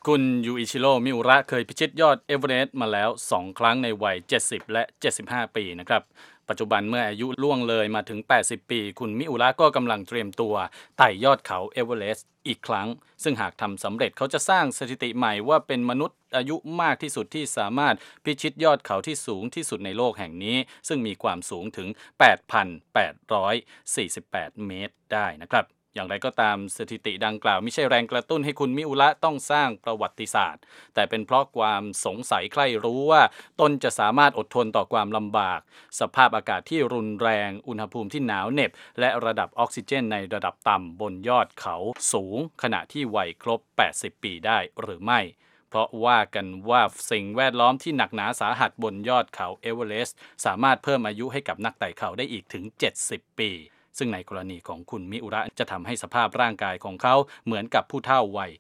คุณยูอิชิโร่มิอุระเคยพิชิตยอดเอเวอเรสต์มาแล้ว2ครั้งในวัย70และ75ปีนะครับปัจจุบันเมื่ออายุล่วงเลยมาถึง80ปีคุณมิอุระก็กำลังเตรียมตัวไต่ยอดเขาเอเวอเรสต์อีกครั้งซึ่งหากทำสำเร็จเขาจะสร้างสถิติใหม่ว่าเป็นมนุษย์อายุมากที่สุดที่สามารถพิชิตยอดเขาที่สูงที่สุดในโลกแห่งนี้ซึ่งมีความสูงถึง 8,848 เมตรได้นะครับอย่างไรก็ตามสถิติดังกล่าวไม่ใช่แรงกระตุ้นให้คุณมิอุระต้องสร้างประวัติศาสตร์แต่เป็นเพราะความสงสัยใคร่รู้ว่าตนจะสามารถอดทนต่อความลำบากสภาพอากาศที่รุนแรงอุณหภูมิที่หนาวเหน็บและระดับออกซิเจนในระดับต่ำบนยอดเขาสูงขณะที่วัยครบ80ปีได้หรือไม่เพราะว่ากันว่าสิ่งแวดล้อมที่หนักหนาสาหัสบนยอดเขาเอเวอเรสต์สามารถเพิ่มอายุให้กับนักไต่เขาได้อีกถึง70ปีซึ่งในกรณีของคุณมิอุระจะทำให้สภาพร่างกายของเขาเหมือนกับผู้เฒ่าวัย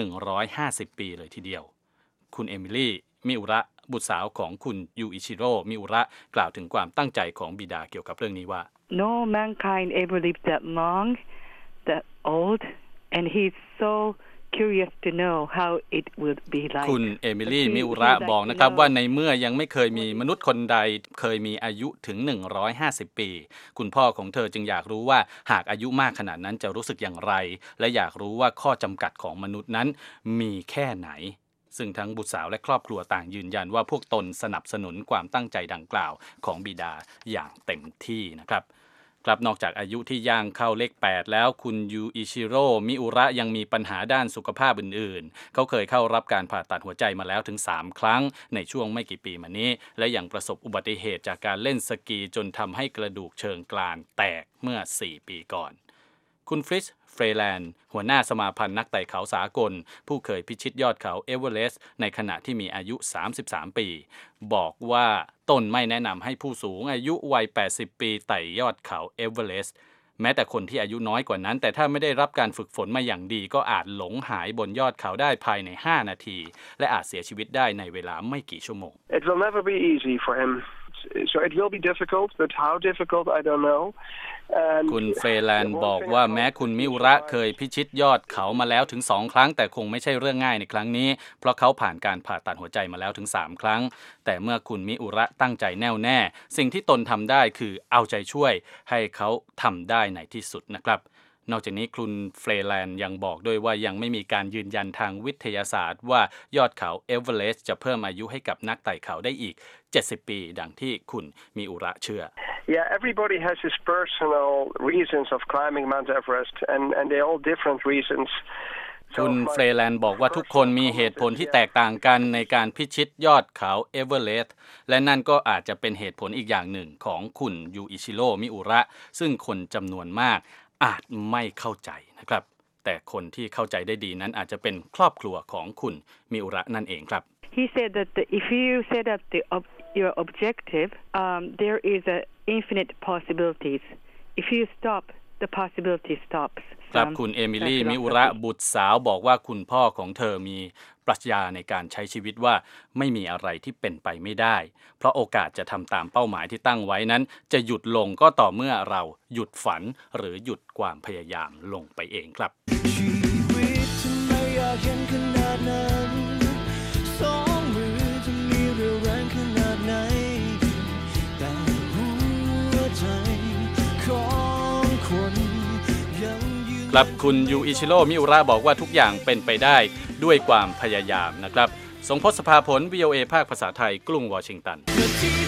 150ปีเลยทีเดียวคุณเอมิลี่มิอุระบุตรสาวของคุณยูอิชิโร่มิอุระกล่าวถึงความตั้งใจของบิดาเกี่ยวกับเรื่องนี้ว่า No mankind ever lived that long, that old, and he's so curious to know how it would be like คุณเอมิลี่มิอุระบอกนะครับว่าในเมื่อยังไม่เคยมีมนุษย์คนใดเคยมีอายุถึง150ปีคุณพ่อของเธอจึงอยากรู้ว่าหากอายุมากขนาดนั้นจะรู้สึกอย่างไรและอยากรู้ว่าข้อจำกัดของมนุษย์นั้นมีแค่ไหนซึ่งทั้งบุตรสาวและครอบครัวต่างยืนยันว่าพวกตนสนับสนุนความตั้งใจดังกล่าวของบิดาอย่างเต็มที่นะครับครับนอกจากอายุที่ย่างเข้าเลข8แล้วคุณยูอิชิโร่มิอุระยังมีปัญหาด้านสุขภาพอื่นๆเขาเคยเข้ารับการผ่าตัดหัวใจมาแล้วถึง3ครั้งในช่วงไม่กี่ปีมานี้และยังประสบอุบัติเหตุจากการเล่นสกีจนทำให้กระดูกเชิงกรานแตกเมื่อ4ปีก่อนคุณฟริชเฟรแลนด์หัวหน้าสมาพันธ์นักไต่เขาสากลผู้เคยพิชิตยอดเขาเอเวอเรสต์ในขณะที่มีอายุ33ปีบอกว่าตนไม่แนะนำให้ผู้สูงอายุวัย80ปีไต่ยอดเขาเอเวอเรสต์แม้แต่คนที่อายุน้อยกว่านั้นแต่ถ้าไม่ได้รับการฝึกฝนมาอย่างดีก็อาจหลงหายบนยอดเขาได้ภายใน5นาทีและอาจเสียชีวิตได้ในเวลาไม่กี่ชั่วโมง It will never be easy for him. So it will be difficult, but how difficult I don't know. คุณเฟรแลนด์บอกว่าแม้คุณมิอุระเคยพิชิตยอดเขามาแล้วถึง2ครั้งแต่คงไม่ใช่เรื่องง่ายในครั้งนี้เพราะเขาผ่านการผ่าตัดหัวใจมาแล้วถึง3ครั้งแต่เมื่อคุณมิอุระตั้งใจแน่วแน่สิ่งที่ตนทำได้คือเอาใจช่วยให้เขาทำได้ในที่สุดนะครับนอกจากนี้คุณเฟรแลนด์ยังบอกด้วยว่ายังไม่มีการยืนยันทางวิทยาศาสตร์ว่ายอดเขาเอเวอเรสต์จะเพิ่มอายุให้กับนักไต่เขาได้อีก70ปีดังที่คุณมิอุระเชื่อ Yeah, everybody has his personal reasons of climbing Mount Everest and they're all different reasons. คุณเฟรแลนด์บอกว่าทุกคนมีเหตุผลที่แตกต่างกันในการพิชิตยอดเขาเอเวอเรสต์และนั่นก็อาจจะเป็นเหตุผลอีกอย่างหนึ่งของคุณยูอิชิโร่มิอุระซึ่งคนจำนวนมากอาจไม่เข้าใจนะครับแต่คนที่เข้าใจได้ดีนั้นอาจจะเป็นครอบครัวของคุณมิอุระนั่นเองครับ He said that if you set up your objective, there is infinite possibilities. If you stop, the possibility stops. ครับคุณเอมิลี่มิอุระบุตรสาวบอกว่าคุณพ่อของเธอมีปรัชญาในการใช้ชีวิตว่าไม่มีอะไรที่เป็นไปไม่ได้เพราะโอกาสจะทำตามเป้าหมายที่ตั้งไว้นั้นจะหยุดลงก็ต่อเมื่อเราหยุดฝันหรือหยุดความพยายามลงไปเองครับชีวิตทำไมอยากเห็นขนาดนั้นสองมือจะมีเรี่ยวแรงขนาดไหนแต่หัวใจของคนครับคุณยูอิชิโร่มิอุระบอกว่าทุกอย่างเป็นไปได้ด้วยความพยายามนะครับทรงพจน์ สภาผล VOA ภาคภาษาไทยกรุงวอชิงตัน